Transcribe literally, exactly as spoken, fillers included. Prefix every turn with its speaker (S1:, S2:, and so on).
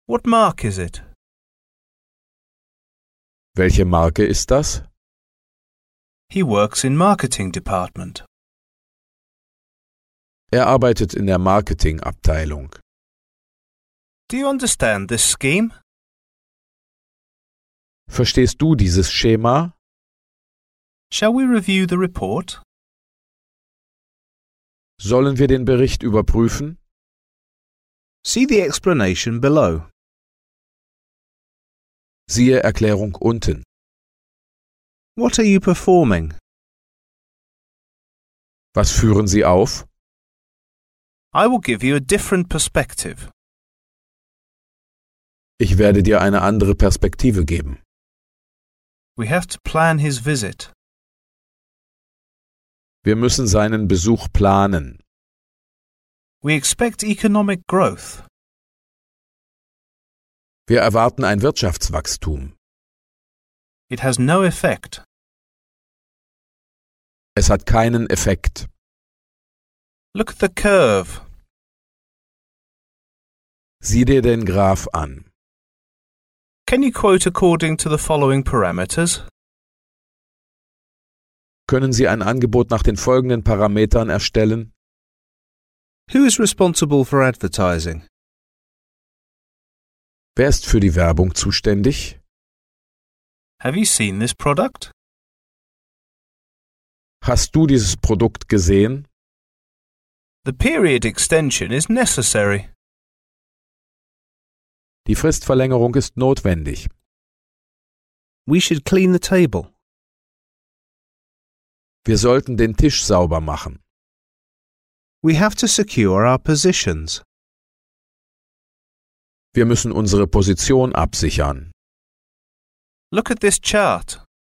S1: What mark is it?
S2: Welche Marke ist das?
S1: He works in marketing department.
S2: Er arbeitet in der Marketingabteilung.
S1: Do you understand this scheme?
S2: Verstehst du dieses Schema?
S1: Shall we review the report?
S2: Sollen wir den Bericht überprüfen?
S1: See the explanation below.
S2: Siehe Erklärung unten.
S1: What are you performing?
S2: Was führen Sie auf?
S1: I will give you a different perspective.
S2: Ich werde dir eine andere Perspektive geben.
S1: We have to plan his visit.
S2: Wir müssen seinen Besuch planen.
S1: We expect economic growth.
S2: Wir erwarten ein Wirtschaftswachstum.
S1: It has no effect.
S2: Es hat keinen Effekt.
S1: Look at the curve.
S2: Sieh dir den Graph an.
S1: Can you quote according to the following parameters?
S2: Können Sie ein Angebot nach den folgenden Parametern erstellen?
S1: Who is responsible for advertising?
S2: Wer ist für die Werbung zuständig?
S1: Have you seen this product?
S2: Hast du dieses Produkt gesehen?
S1: The period extension is necessary.
S2: Die Fristverlängerung ist notwendig.
S1: We should clean the table.
S2: Wir sollten den Tisch sauber machen.
S1: We have to secure our positions.
S2: Wir müssen unsere Position absichern.
S1: Look at this chart.